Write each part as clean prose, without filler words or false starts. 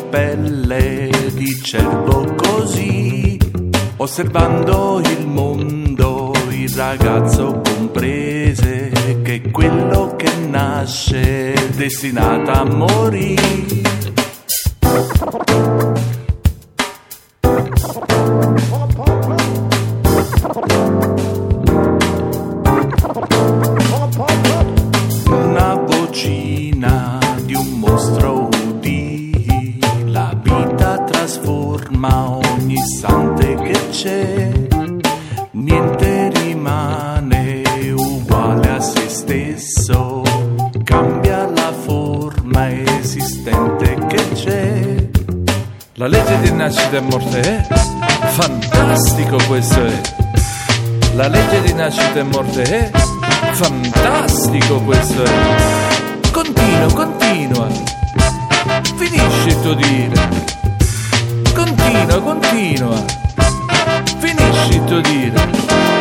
pelle di cervo così, osservando il mondo il ragazzo comprese che quello che nasce è destinato a morire. Una vocina di un mostro udì, la vita trasforma ogni istante che c'è, niente rimane uguale a se stesso, cambia la forma esistente che c'è. La legge di nascita e morte è fantastico, questo è. La legge di nascita e morte è fantastico, questo è. Continua, finisci il tuo dire. Continua, finisci il tuo dire.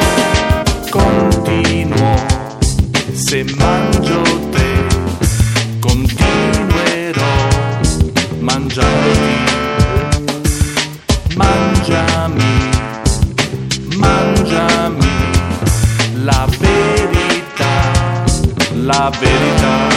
Continuo, se mangio te, continuerò mangiandoti. Mangiami, la verità.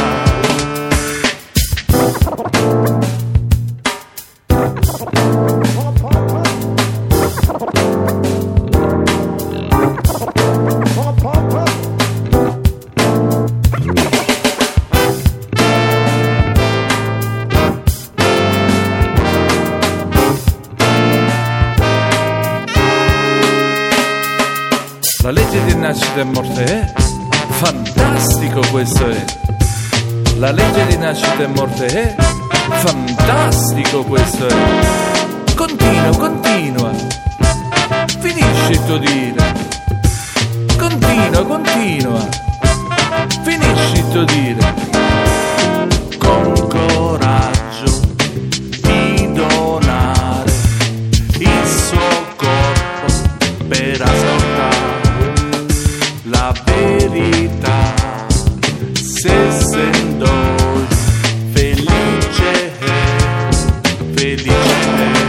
La legge di nascita e morte è fantastico, questo è. La legge di nascita e morte è fantastico, questo è. Continua, finisci il tuo dire. Continua, finisci il tuo dire. Con coraggio di donare il suo corpo per ascoltare la verità, se essendo felice,